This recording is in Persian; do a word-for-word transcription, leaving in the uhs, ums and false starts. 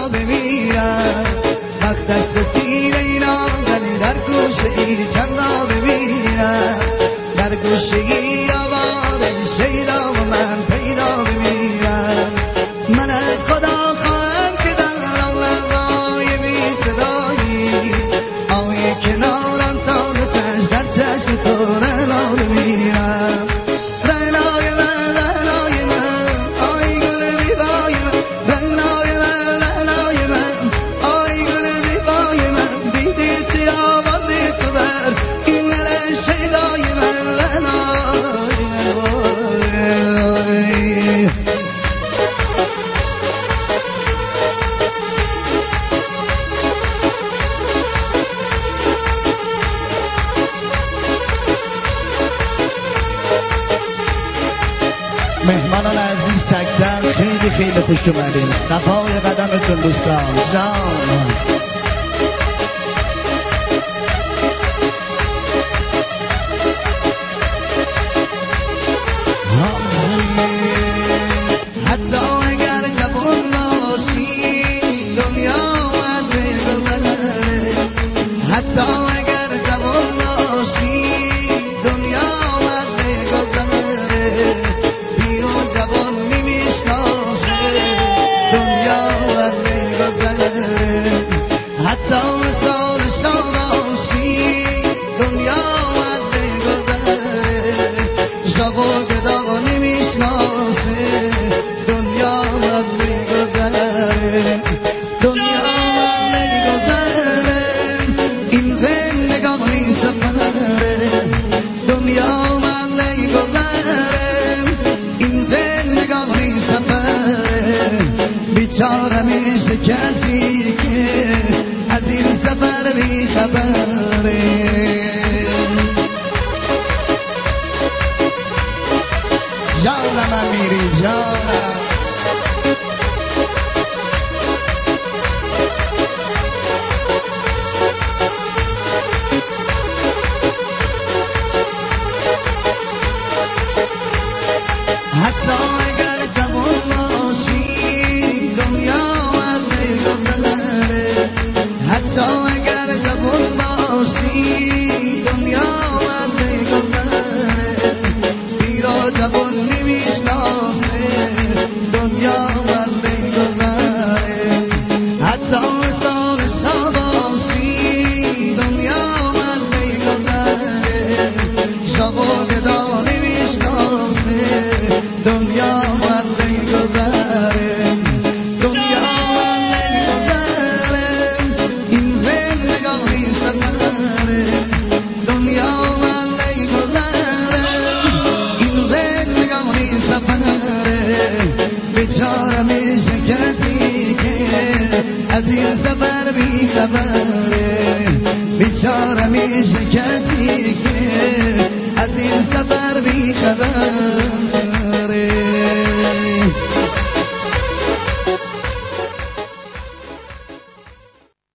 بمیرم وقتش رسیده اینا ولی در گوشه ای چندا بمیرم در گوشه ای آوار شیدا و من پیدا بمیرم من از خدا خواهم که در آقای بی صدایی آقای کنارم تا نتش در چشم تو رلا بمیرم رلای من رلای من آی گل بیبای من رلای من رلای من آی گل بیبای من دیدی چی آوردی تو بر این دل شیدای من رلای من مهمانان عزیز تک تک خیلی خیلی خوش اومدین صفای قدمتون دوستان جان حتی اگر جوان باشی دنیا باید بگذره حتی اگر جوان باشی دنیا باید بگذره بیرون جوان نمیشناسه دنیا باید بگذره حتی مثال شاداشی دنیا باید بگذره جوان گدا نمیشناسه دنیا باید بگذره دنیا باید بگذره این زندگانی سفره دنیا باید بگذره این زندگانی سفره بیچاره میشه کسی که از این سفر بی خبره جانم امیری جانم حتی اگر جوان باشی دنیا باید بگذره حتی اگر جوان باشی دنیا باید بگذره بیرا جوان نمیشناسه دنیا باید بگذره حتی مثال شاباشی دنیا باید بگذره شابا گدا نمیشناسه دنیا باید بگذره دنیا باید بگذره این زندگانی سفره دنیا باید بگذره این زندگانی سفره بیچاره میشه کسی که از این سفر بی خبره بیچاره میشه کسی که از این سفر بی خبره